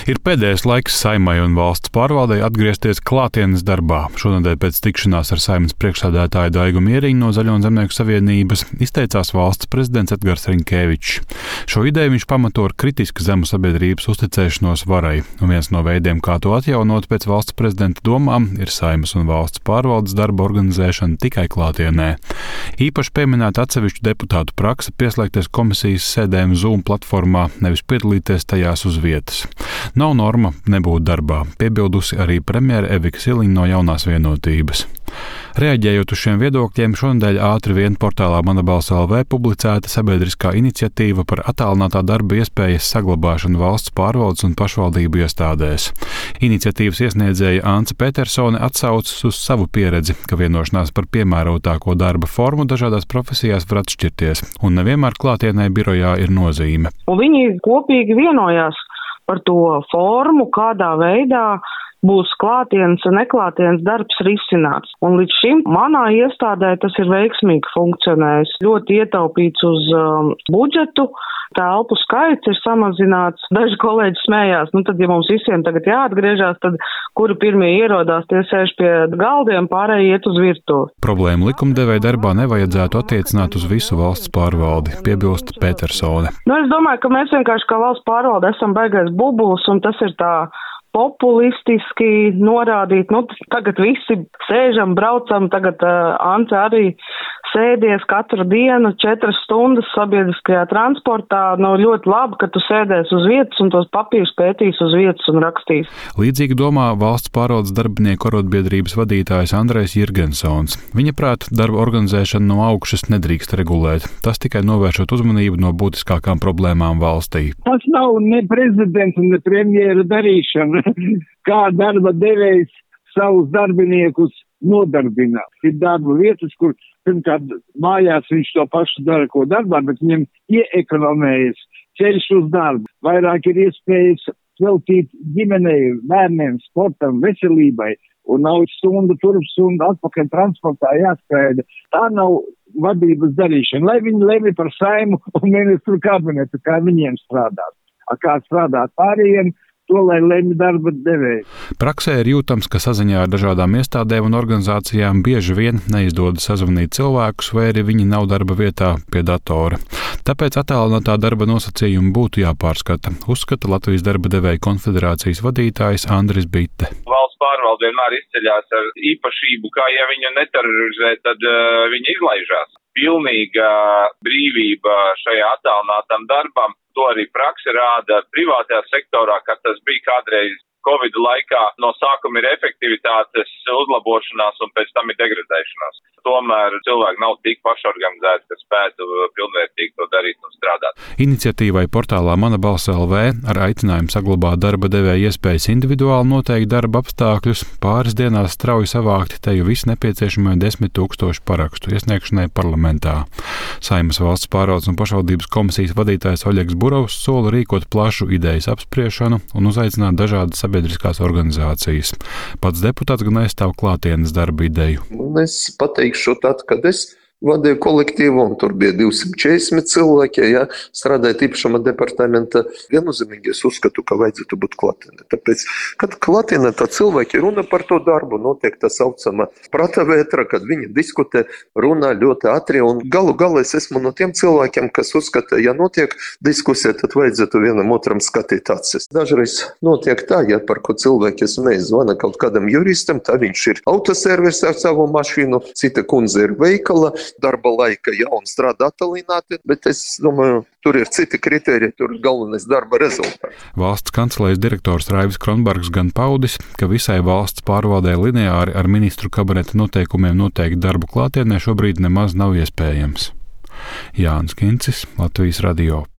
Ir pēdējais laiks Saeimai un valsts pārvaldei atgriezties klātienes darbā. Šonedēļ pēc tikšanās ar Saeimas priekšsēdētāju Daigu Mieriņu no Zaļo un Zemnieku savienības izteicās valsts prezidents Edgars Riņkēvičs. Šo ideju viņš pamato ar kritiski zemu sabiedrības uzticēšanos varai, un viens no veidiem, kā to atjaunot pēc valsts prezidenta domām, ir Saeimas un valsts pārvaldes darba organizēšana tikai klātienē. Īpaši pieminēta atsevišķu deputātu prakse pieslēgties komisijas sēdēm Zoom platformā, nevis piedalīties tajās uz vietas. Nav norma nebūt darbā, piebildusi arī premjere Evika Siliņa no Jaunās vienotības. Reaģējot uz šiem viedokļiem, šonedēļ ātri vien portālā Mana balss LV publicēta sabiedriskā iniciatīva par attālinātā darba iespējas saglabāšanu valsts pārvaldes un pašvaldību iestādēs. Iniciatīvas iesniedzēja Ance Petersone atsaucas uz savu pieredzi, ka vienošanās par piemērotāko darba formu dažādās profesijās var atšķirties, un nevienmēr klātienē birojā ir nozīme. Un viņi kopīgi vienojās par to formu, kādā veidā būs klātienes un neklātienes darbs risināts. Un līdz šim manā iestādē tas ir veiksmīgi funkcionējis. Ļoti ietaupīts uz budžetu, telpu skaits ir samazināts. Daži kolēģi smējās, tad, ja mums visiem tagad jāatgriežās, tad kuri pirmie ierodās, tie sēž pie galdiem, pārējie iet uz virtuvi. Problēmu likumdevēja darbā nevajadzētu attiecināt uz visu valsts pārvaldi, piebilst Petersone. Es domāju, ka mēs vienkārši kā valsts pārvalde esam baigais bubulis, un tas ir tā populistiski norādīt, tagad visi sēžam, braucam, tagad Ance arī sēdies katru dienu 4 stundas sabiedriskajā transportā. Ļoti labi, ka tu sēdēs uz vietas un tos papīrus pētīs uz vietas un rakstīs. Līdzīgi domā valsts pārvaldes darbinieku arotbiedrības vadītājs Andrejs Jirgensons. Viņa prāt, darba organizēšanu no augšas nedrīkst regulēt. Tas tikai novēršot uzmanību no būtiskākām problēmām valstī. Tas nav ne prezidents un ne premjera darīšana, kā darba devējs savus darbiniekus nodarbināt. Ir darba vietas, kur pirmkārt mājās viņš to pašu dara, ko darbā, bet viņam ieekonomējas ceļš uz darbu. Vairāk ir iespējas veltīt ģimenei, bērniem, sportam, veselībai, un nav stundu turp, stundu atpakaļ transportā jāskraida. Tā nav vadības darīšana, lai viņi lemj par Saimu un ministru kabinetu, kā viņiem strādāt. Kā strādāt pārējiem, to, lai lemj darba devēji. Praksē ir jūtams, ka saziņā ar dažādām iestādēm un organizācijām bieži vien neizdodas sazvanīt cilvēkus, vai arī viņi nav darba vietā pie datora. Tāpēc attālinātā darba nosacījumi būtu jāpārskata, uzskata Latvijas darba devēju konfederācijas vadītājs Andris Bitte. Valsts pārvalde vienmēr izceļās ar īpašību, kā ja viņu neterorizē, tad viņa izlaižās. Pilnīga brīvība šajā attālinātam darbam. To arī prakse rāda privātajā sektorā, ka tas bija kādreiz Covid laikā. No sākuma ir efektivitātes uzlabošanās un pēc tam ir degradēšanās. Tomēr cilvēki nav tik pašorganizēti, ka spētu pilnvērtīgi to darīt un strādāt. Iniciatīvai portālā Mana balss LV ar aicinājumu saglabāt darba devēja iespējas individuāli noteikt darba apstākļus pāris dienās strauji savākti teju visi nepieciešamie 10 000 parakstu iesniegšanai parlamentā. Saeimas valsts pārvaldes un pašvaldības komisijas vadītājs Oļegs Burovs sola rīkot plašu idejas apspriešanu un uzaicināt dažādas sabiedriskās organizācijas. Pats deputāts gan aizstāv klātienes darba ideju. Es pateikšu tad, kad es vadīju kolektīvu, un tur bija 240 cilvēki, strādāja īpašuma departamenta. Viennozīmīgi es uzskatu, ka vajadzētu būt klātienē. Tāpēc, kad klātienē tā cilvēki runa par to darbu, notiek tā saucama prata vētra, kad viņi diskutē, runā ļoti ātri, un galu galā es esmu no tiem cilvēkiem, kas uzskata, ja notiek diskusija, tad vajadzētu vienam otram skatīt acis. Dažreiz notiek tā, ja par ko cilvēks nezvana kaut kādam juristam, tā viņš ir autoservis ar savu mašīnu, cita kundze ir veikala, darba laika un strādā attālināti, bet es domāju, tur ir citi kriteriji, tur ir galvenais darba rezultāts. Valsts kancelējas direktors Raivis Kronbergs gan paudis, ka visai valsts pārvaldē lineāri ar ministru kabineta noteikumiem noteikt darbu klātienē šobrīd nemaz nav iespējams. Jānis Kincis, Latvijas radio.